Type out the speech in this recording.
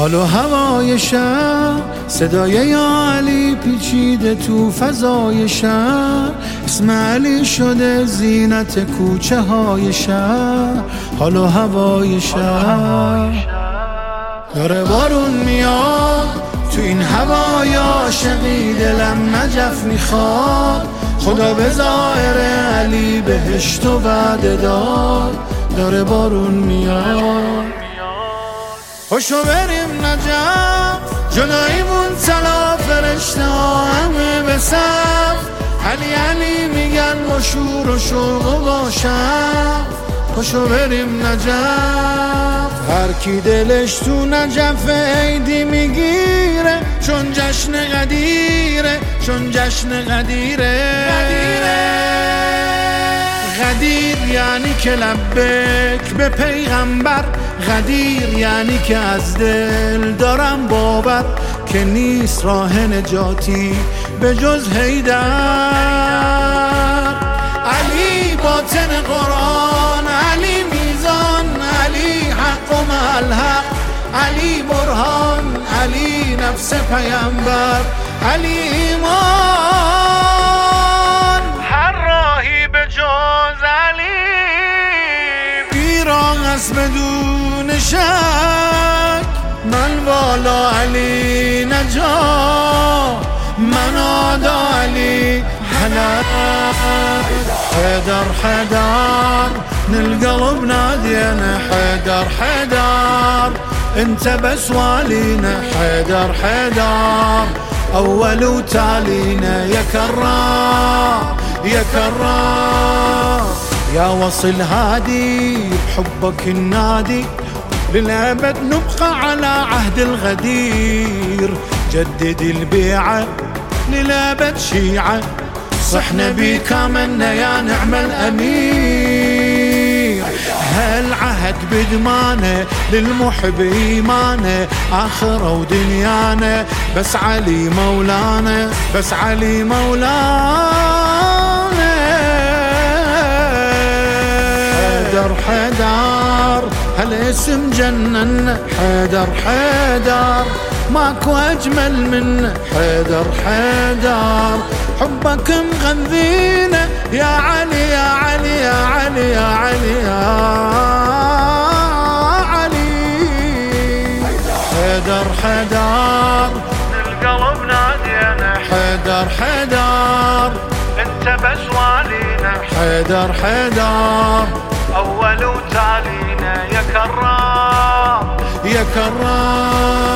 حال و هوای شهر، صدای یا علی پیچیده تو فضای شهر. اسم علی شده زینت کوچه های شهر. حال و هوای شهر، داره بارون میاد تو این هوای عاشقی، دلم نجف میخواد خدا به ظاهر علی بهشت و وعده داد. داره بارون میاد، خوشو بریم نجف، جداییمون طلا، فرشته ها همه به صف. علی علی میگن با شور و شوق و با شف. خوشو بریم نجف، هر کی دلش تو نجف عیدی میگیره، چون جشن قدیره، چون جشن قدیره. غدیر یعنی که لبک به پیغمبر، غدیر یعنی که از دل دارم باور که نیست راه نجاتی به جز حیدر. علی باطن قرآن، علی میزان، علی حق و ملحق، علی برهان، علی نفس پیامبر، علی ایمان. هر راهی به جز علی بیراه است بدون شک. من والا علی نجا، من آدا علی هلا. حيدر حيدر نلقلب نادينا، حيدر حيدر انت بس والينا، حيدر حيدر اول وتالينا. يا كرار يا كرار يا وصل هادي، بحبك النادي للأبد نبقى على عهد الغدير. جدد البيعة للأبد شيعة، صحنا بيك آمنا يا نعم الأمير. هالعهد بدمانه للمحب إيمانه، آخرة ودنيانا بس علي مولانا، بس علي مولانا. حيدر حيدر هالاسم جننا، حيدر حيدر ماكو أجمل منه، حيدر حيدر حبك مغذينا يا علي يا علي يا علي يا علي يا علي. حيدر حيدر القلب نادينا، حيدر حيدر انت بس والينا، حيدر حيدر اول وتالينا. يا كرار يا كرار